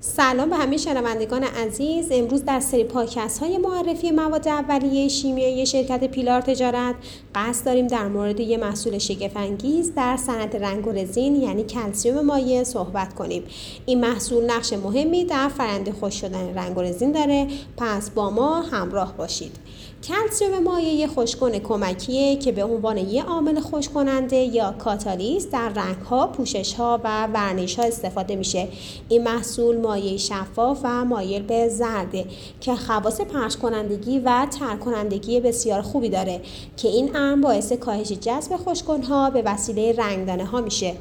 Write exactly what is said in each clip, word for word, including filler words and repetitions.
سلام به همه شنوندگان عزیز. امروز در سری پادکست های معرفی مواد اولیه شیمیایی شرکت پیلار تجارت قصد داریم در مورد یک محصول شگفت‌انگیز در صنعت رنگ و رزین یعنی کلسیم مایع صحبت کنیم. این محصول نقش مهمی در فرآیند خشک شدن رنگ و رزین داره، پس با ما همراه باشید. کلسیم مایع یک خشک‌کن کمکیه که به عنوان یک عامل خشک کننده یا کاتالیست در رنگ‌ها، پوشش‌ها و ورنیش‌ها استفاده میشه. این محصول مایع شفاف و مایل به زرده که خواص پخش کنندگی و تر کنندگی بسیار خوبی داره که این امر باعث کاهش جذب خشک‌کن‌ها به وسیله رنگدانه‌ها میشه.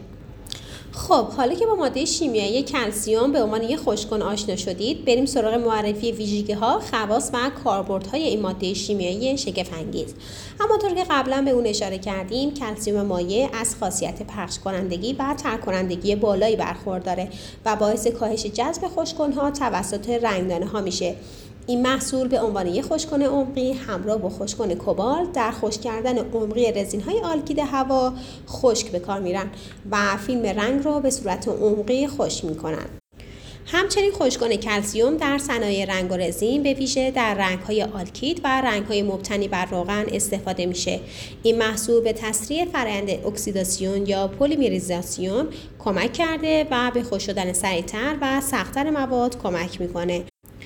خب حالا که با ماده شیمیایی کلسیم به عنوان یک خشک‌کن آشنا شدید، بریم سراغ معرفی ویژگی‌ها، خواص و کاربردهای این ماده شیمیایی شگفت‌انگیز. همانطور که قبلا به اون اشاره کردیم، کلسیم مایع از خاصیت پخش کنندگی و تر کنندگی بالایی برخورداره و باعث کاهش جذب خشک‌کن‌ها توسط رنگدانه‌ها میشه. این محصول به عنوان یک خشک‌کن عمقی همراه با خشک‌کن کوبالت در خشک کردن عمقی رزین‌های آلکید هوا خشک به کار میرن و فیلم رنگ رو به صورت عمقی خشک میکنن. همچنین خشک‌کن کلسیم در صنایع رنگ و رزین به ویژه در رنگ‌های آلکید و رنگ‌های مبتنی بر روغن استفاده میشه. این محصول به تسریع فرآیند اکسیداسیون یا پلیمریزاسیون کمک کرده و به خشک شدن سریعتر و سخت‌تر مواد کمک میکنه.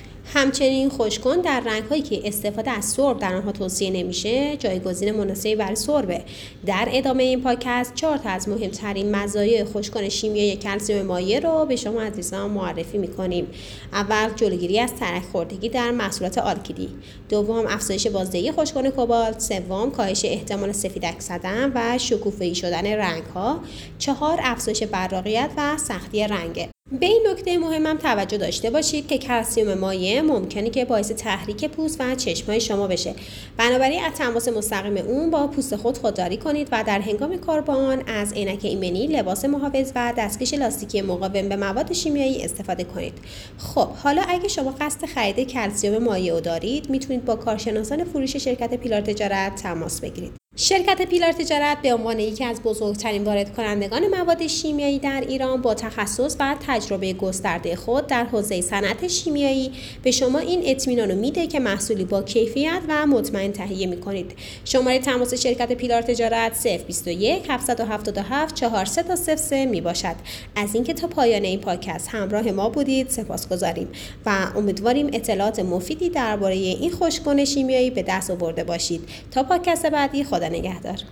همچنین خشک‌کن در رنگ‌هایی که استفاده از سرب در آنها توصیه نمیشه جایگزین مناسبی برای سربه. در ادامه این پادکست چهار تا از مهمترین مزایای خشک‌کن شیمیایی کلسیم مایع رو به شما عزیزان معرفی می‌کنیم. اول جلوگیری از ترک خوردگی در محصولات آلکیدی، دوم افزایش بازدهی خشک‌کن کوبالت، سوم کاهش احتمال سفیدک زدن و شکوفه‌ای شدن رنگ‌ها، چهار افزایش براقیت و سختی رنگ. به این نکته مهمم توجه داشته باشید که کلسیم مایع ممکنه که باعث تحریک پوست و چشمای شما بشه. بنابراین از تماس مستقیم اون با پوست خود خودداری کنید و در هنگام کار با آن از عینک ایمنی، لباس محافظ و دستکش لاستیکی مقاوم به مواد شیمیایی استفاده کنید. خب حالا اگه شما قصد خرید کلسیم مایع رو دارید، میتونید با کارشناسان فروش شرکت پیلار تجارت تماس بگیرید. شرکت پیلار تجارت به عنوان یکی از بزرگترین وارد کنندگان مواد شیمیایی در ایران با تخصص و تجربه گسترده خود در حوزه صنعت شیمیایی به شما این اطمینان رو میده که محصولی با کیفیت و مطمئن تهیه میکنید. شماره تماس شرکت پیلار تجارت صفر بیست و یک هفتصد و هفتاد و هفت چهارصد تا صفر سه می باشد. از اینکه تا پایان این پادکست همراه ما بودید سپاسگزاریم و امیدواریم اطلاعات مفیدی درباره این خشک‌کن شیمیایی به دست آورده باشید. تا پادکست بعدی، خدا نگهدار.